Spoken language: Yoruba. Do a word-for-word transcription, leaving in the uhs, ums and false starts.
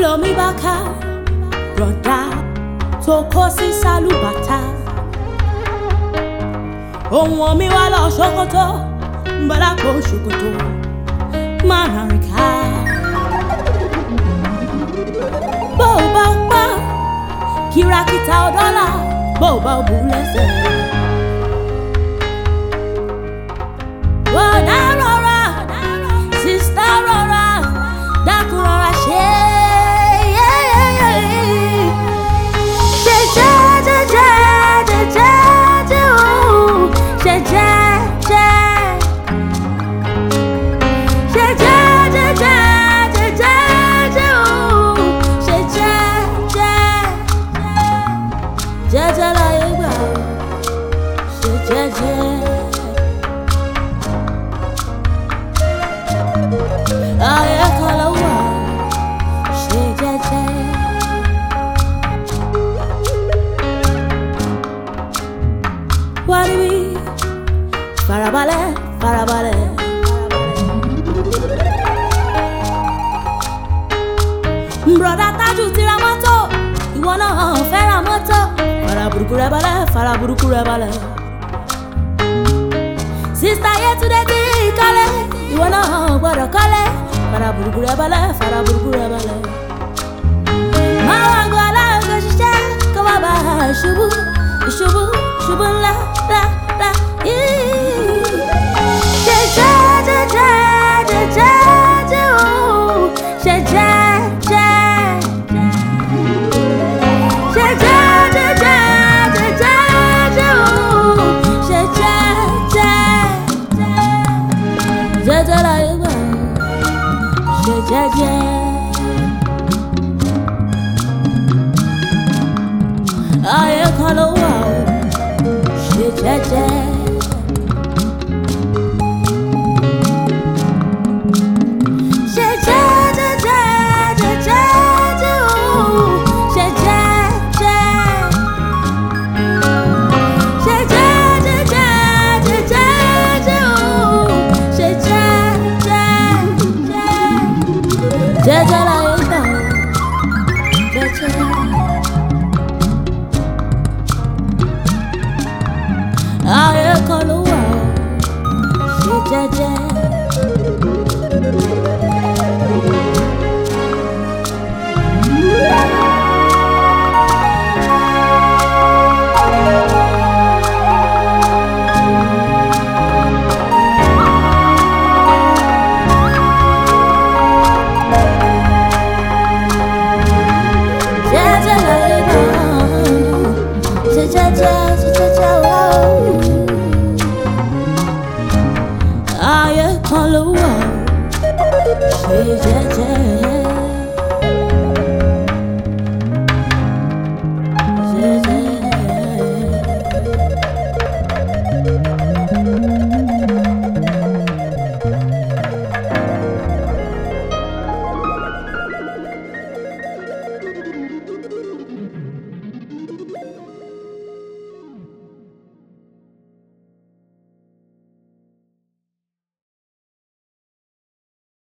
lomi baka broda tó kó sí sálúbàtà ohun omi wá lọ ṣòkòtò bọ́lá kó ṣòkòtò má rìn ká bó o bá pa kìràkìtà ọ̀dọ́là bó o bá bù lẹ́sẹ̀. Bọ̀dá rọra sísá rọra dákun rọra ṣe ṣe jẹ́ jẹ́ jẹ́ jẹ́ jẹ́ ooo ṣe jẹ́ jẹ́ ṣe jẹ́ jẹ́ jẹ́ jẹ́ jẹ́ jẹ́ ooo ṣe jẹ́ jẹ́ jẹ́jẹ́ láyé gbà ṣe jẹ́jẹ́. Ayé kan ló wà ṣe jẹ́jẹ́. Wá níbí farabalẹ̀ farabalẹ̀. Broda Tájù ti ra mọ́tò ìwọ náà fẹ́ ra mọ́tò. Fara burúkú rẹ balẹ̀ fara burúkú rẹ balẹ̀. Sista Yétúndé ti kọ́lé ìwọ náà gbọ́dọ̀ kọ́lé. Fara burúkú rẹ balẹ̀ fara burúkú rẹ balẹ̀. Máa wá gbọ́ aláǹkó ṣiṣẹ́ kó má bàa ṣubú ìṣubú ṣubú ńlá ńlá ńlá yìí. Ṣe jẹ́ jẹ́ jẹ́ jẹ́ jẹ́ jẹ́ ooo ṣe jẹ́ jẹ́. Ṣe jẹ́ jẹ́ jẹ́ jẹ́ jẹ́ jẹ́ ooo ṣe jẹ́ jẹ́. Jẹ́jẹ́ láyé gbà ṣe jẹ́jẹ́. Ayé kan ló wà ó ṣe jẹ́jẹ́. Ṣe jẹ́ jẹ́ jẹ́ jẹ́ jẹ́ jẹ́ ooo ṣe jẹ́ jẹ́. Ṣe jẹ́ jẹ́ jẹ́ jẹ́ jẹ́ jẹ́ ooo ṣe jẹ́ jẹ́ jẹ́. Jẹ́jẹ́ láyé gbà jẹ́jẹ́. Ayé kan ló wà ó ṣe jẹ́jẹ́. Jẹ́jẹ́ láyé gbà ṣe jẹ́jẹ́ ṣe jẹ́jẹ́ ooo. Ayé kan ló wà ó ṣe jẹ́jẹ́.